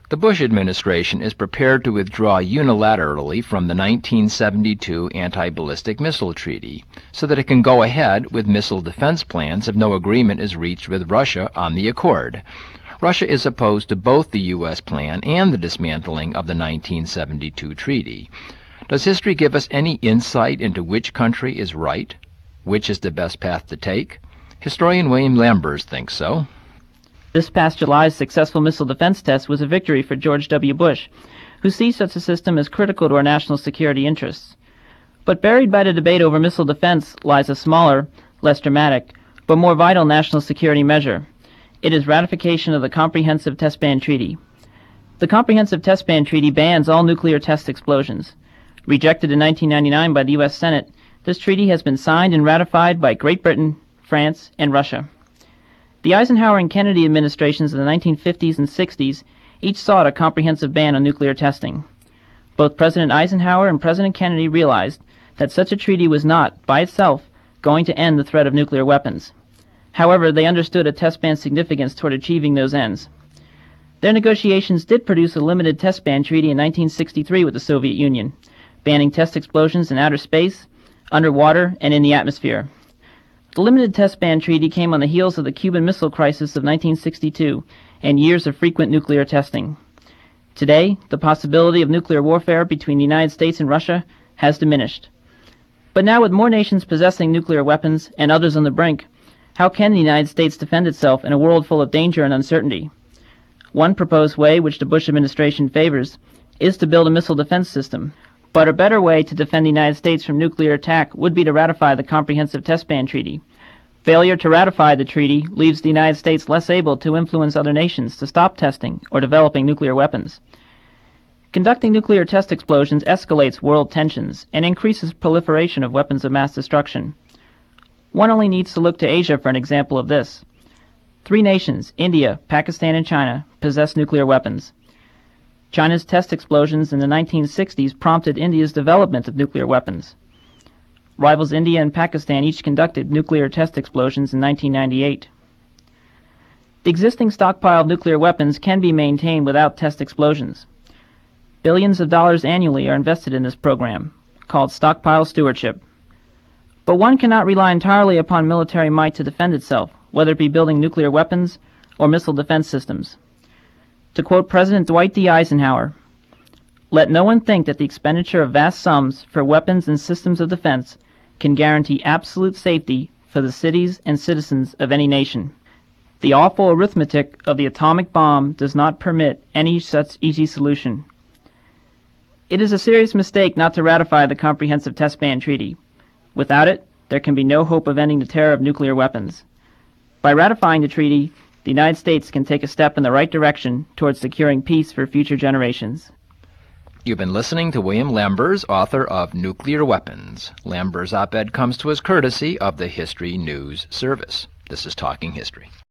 The Bush administration is prepared to withdraw unilaterally from the 1972 Anti-Ballistic Missile Treaty so that it can go ahead with missile defense plans if no agreement is reached with Russia on the accord. Russia is opposed to both the U.S. plan and the dismantling of the 1972 treaty. Does history give us any insight into which country is right? Which is the best path to take? Historian William Lambers thinks so. This past July's successful missile defense test was a victory for George W. Bush, who sees such a system as critical to our national security interests. But buried by the debate over missile defense lies a smaller, less dramatic, but more vital national security measure. It is ratification of the Comprehensive Test Ban Treaty. The Comprehensive Test Ban Treaty bans all nuclear test explosions. Rejected in 1999 by the U.S. Senate, this treaty has been signed and ratified by Great Britain, France, and Russia. The Eisenhower and Kennedy administrations in the 1950s and 60s each sought a comprehensive ban on nuclear testing. Both President Eisenhower and President Kennedy realized that such a treaty was not, by itself, going to end the threat of nuclear weapons. However, they understood a test ban's significance toward achieving those ends. Their negotiations did produce a limited test ban treaty in 1963 with the Soviet Union, banning test explosions in outer space, underwater, and in the atmosphere. The limited test ban treaty came on the heels of the Cuban Missile Crisis of 1962 and years of frequent nuclear testing. Today, the possibility of nuclear warfare between the United States and Russia has diminished. But now, with more nations possessing nuclear weapons and others on the brink, how can the United States defend itself in a world full of danger and uncertainty? One proposed way, which the Bush administration favors, is to build a missile defense system. But a better way to defend the United States from nuclear attack would be to ratify the Comprehensive Test Ban Treaty. Failure to ratify the treaty leaves the United States less able to influence other nations to stop testing or developing nuclear weapons. Conducting nuclear test explosions escalates world tensions and increases proliferation of weapons of mass destruction. One only needs to look to Asia for an example of this. 3 nations, India, Pakistan, and China, possess nuclear weapons. China's test explosions in the 1960s prompted India's development of nuclear weapons. Rivals India and Pakistan each conducted nuclear test explosions in 1998. The existing stockpile of nuclear weapons can be maintained without test explosions. Billions of dollars annually are invested in this program, called stockpile stewardship. But one cannot rely entirely upon military might to defend itself, whether it be building nuclear weapons or missile defense systems. To quote President Dwight D. Eisenhower, "Let no one think that the expenditure of vast sums for weapons and systems of defense can guarantee absolute safety for the cities and citizens of any nation. The awful arithmetic of the atomic bomb does not permit any such easy solution." It is a serious mistake not to ratify the Comprehensive Test Ban Treaty. Without it, there can be no hope of ending the terror of nuclear weapons. By ratifying the treaty, the United States can take a step in the right direction towards securing peace for future generations. You've been listening to William Lambers, author of Nuclear Weapons. Lambers' op-ed comes to us courtesy of the History News Service. This is Talking History.